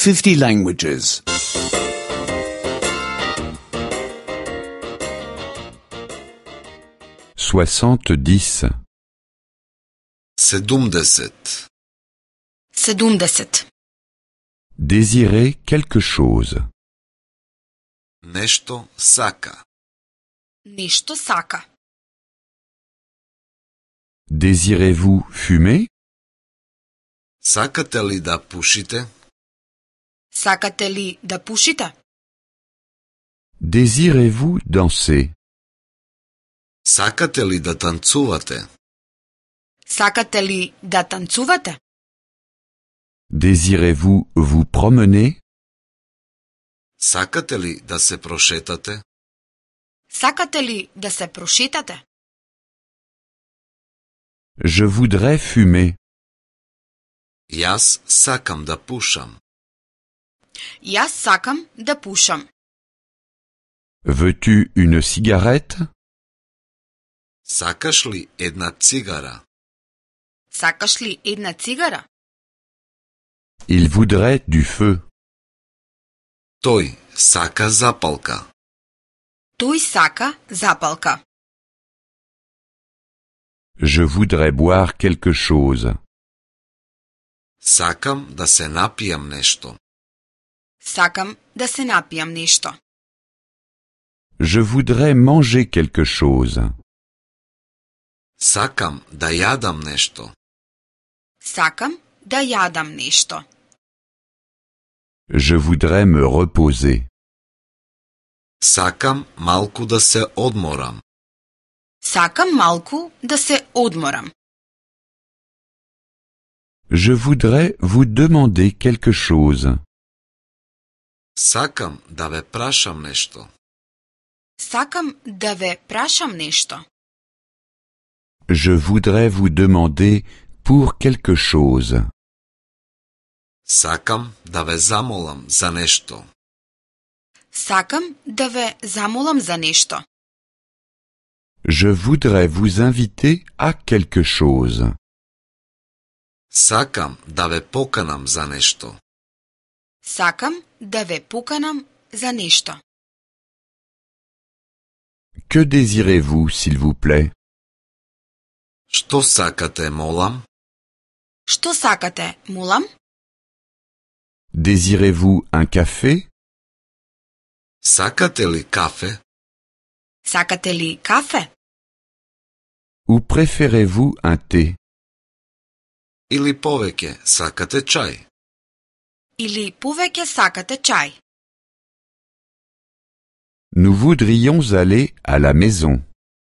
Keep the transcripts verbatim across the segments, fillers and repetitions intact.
fifty languages. soixante-dix. седумдесет. седумдесет. Désirer quelque chose. Нешто сака. Нешто сака. Désirez-vous fumer? Сакате ли да пушите? Сакате ли да пушите? Désirez-vous danser? Сакате ли да танцувате? Сакате ли да танцувате? Désirez-vous vous promener? Сакате ли да се прошетате? Сакате ли да се прошетате? Je voudrais fumer. Јас сакам да пушам. Јас сакам да пушам. Veux-tu une cigarette? Сакаш ли една цигара? Сакаш ли една цигара? Il voudrait du feu. Тој сака запалка. Тој сака запалка. Je voudrais boire quelque chose. Сакам да се напијам нешто. Сакам да се напијам нешто. Je voudrais manger quelque chose. Сакам да јадам нешто. Сакам да јадам нешто. Je voudrais me reposer. Сакам малку да се одморам. Сакам малку да се одморам. Je voudrais vous demander quelque chose. Сакам да ве прашам нешто. Сакам да ве прашам нешто. Je voudrais vous demander pour quelque chose. Сакам да ве замолам за нешто. Сакам да ве замолам за нешто. Je voudrais vous inviter à quelque chose. Сакам да ве поканам за нешто. Сакам да ве поканам за нешто. Que désirez-vous, s'il vous plaît? Што сакате, молам? Што сакате, молам? Désirez-vous un café? Сакате ли кафе? Сакате ли кафе? Ou préférez-vous un thé? Или повеќе сакате чај? Или повеќе сакате чај? Nous voudrions aller à la maison.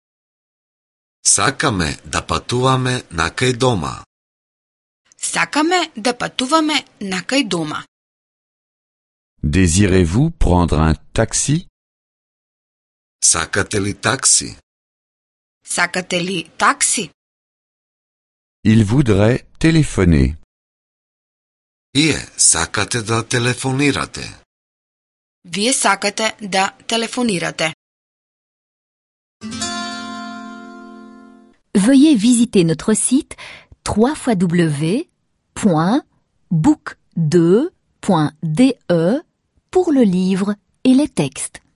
Сакаме да патуваме накај дома. Сакаме да патуваме накај дома. Désirez-vous prendre un taxi? Сакате ли такси? Сакате ли такси? Il voudrait téléphoner. Вие сакате да телефонирате. Вие сакате да телефонирате. Veuillez visiter notre site w w w point book deux point d e pour le livre et les textes.